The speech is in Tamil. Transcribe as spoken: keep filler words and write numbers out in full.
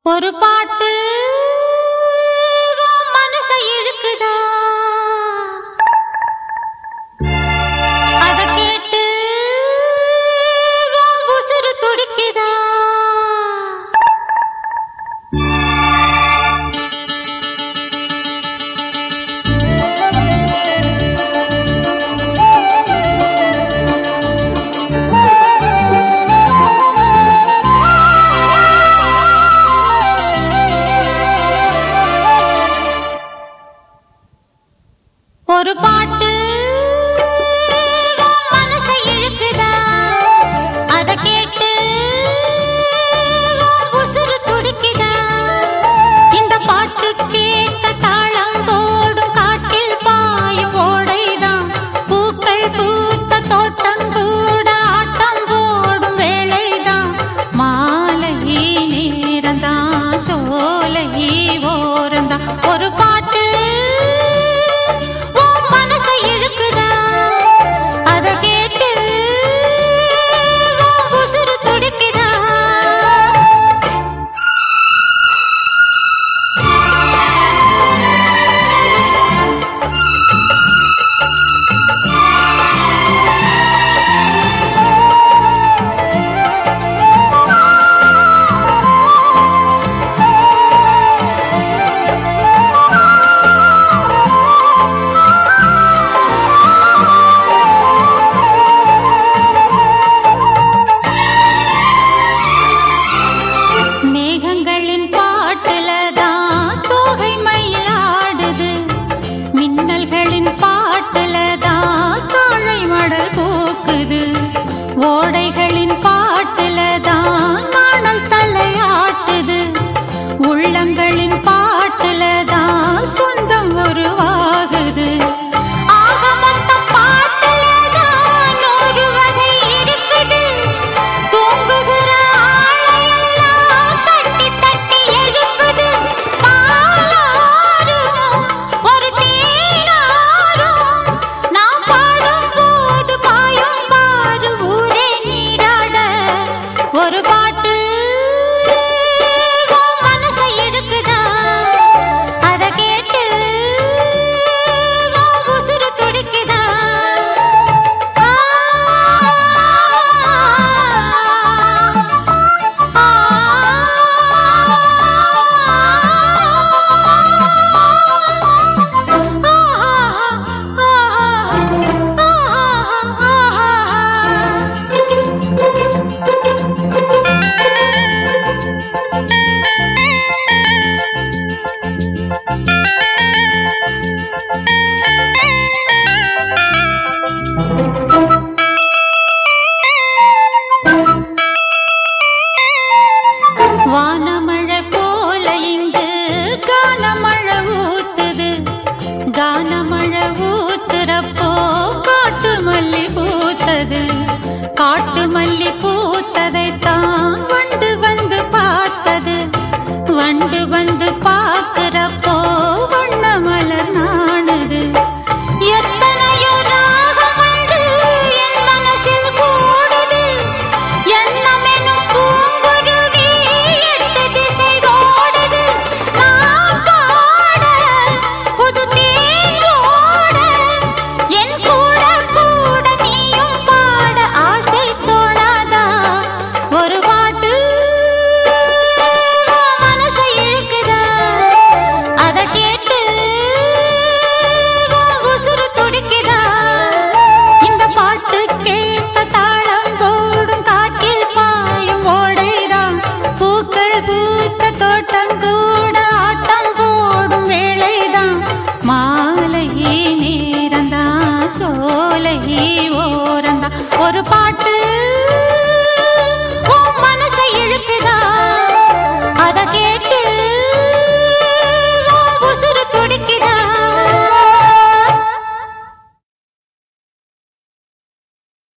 ஒரு பாட்டு மனசை இழுக்குதா, அத கேட்டு உசுறு துடிக்குதா. ஒரு பாட்டு மனசை இழுக்குதா, அத கேட்டு உசுறு துடிக்குதா. இந்த பாட்டு கேட்ட தாளம் போடும் காட்டில் பாயும் ஓடைதான், பூக்கள் பூத்த தோட்டம் கூட ஆட்டம் போடும் வேளைதான். மாலை நேரந்தான் சோலை ஓரந்தான், ஒரு பாட்டு ஓடைகளின் பாட்டுல தான் நாணல் தலையாட்டுது, உள்ளங்களின் பாட்டுல தான் சொந்தம் உருவாகுது. ஆக மொத்தம் பாட்டுல தான் ஒரு வகை இருக்குது, தூங்குகிற ஆளையெல்லாம் தட்டி தட்டி எழுப்புது. பாலாரும் ஒரு தேனாரும் நாம் பாடும் போது பாயும் பாரு ஊரே நீராட. ஒரு பாட்டு மனசை இழுக்குதா, அத கேட்டு உசுறு துடிக்குதா. வானமழை போல இங்கு கானமழை ஊத்துது, கானமழை ஊத்துறப்போ காட்டு மல்லி பூத்தது. காட்டு மல்லி பூத்ததைத்தான் வண்டு வந்து பார்த்தது, வண்டு வந்து